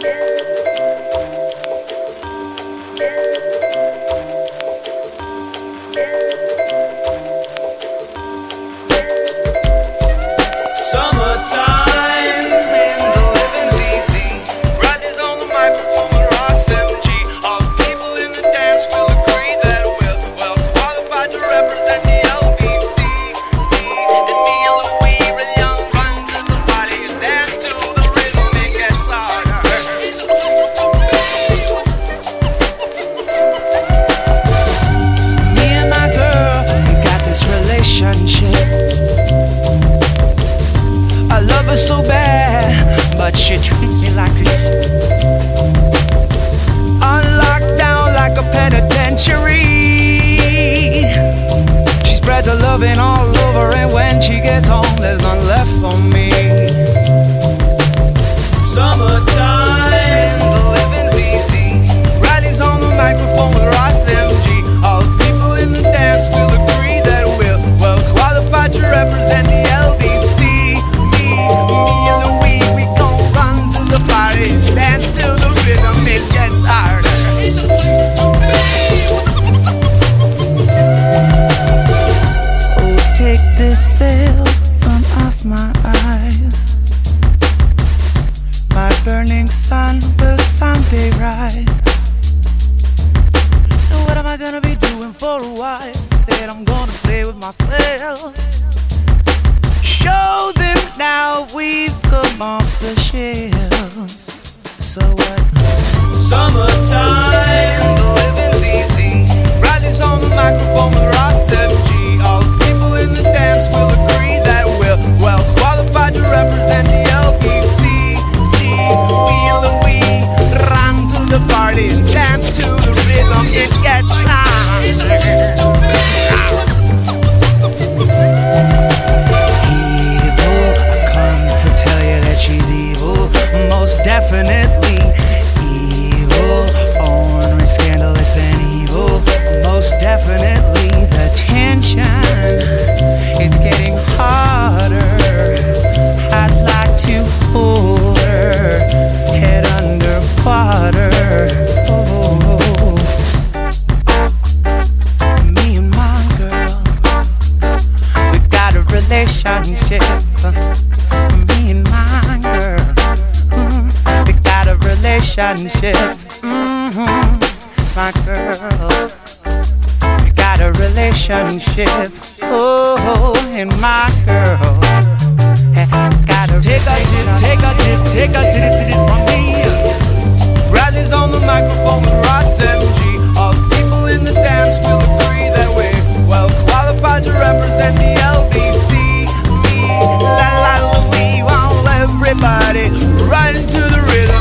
She treats me like a unlocked down like a penitentiary. She spreads her loving all over, and when she gets home, there's none left for me. Summertime, the living's easy. Riley's on the microphone with Ross MG. All the people in the dance will agree that we're well qualified to represent the LBC. Me and Louis, we gon' run to the party, dance till the rhythm it gets harder. Oh, take this veil from off my eyes. My burning sun will someday rise. And what am I gonna be doing for a while? Said I'm gonna play with myself. Show them now we've come off the shelf. So what? Summertime, the living's easy. Riley's on the microphone with Ross MG. All the people in the dance will agree that we're well qualified to represent the LBC. We and Louis run to the party and dance to the rhythm. It gets evil, I've come to tell you that she's evil. Most definitely evil, ornery, scandalous and evil. Most definitely the tension, it's getting harder. I'd like to hold her head underwater. Oh, me and my girl, we got a relationship. Me and my girl, we got a relationship. My girl, we got a relationship. Oh, and my girl, gotta take a tip from me. Riley's on the microphone with Ross MG. All the people in the dance will agree that we're well qualified to represent the LBC. Me, la la Louis, while everybody right into the rhythm.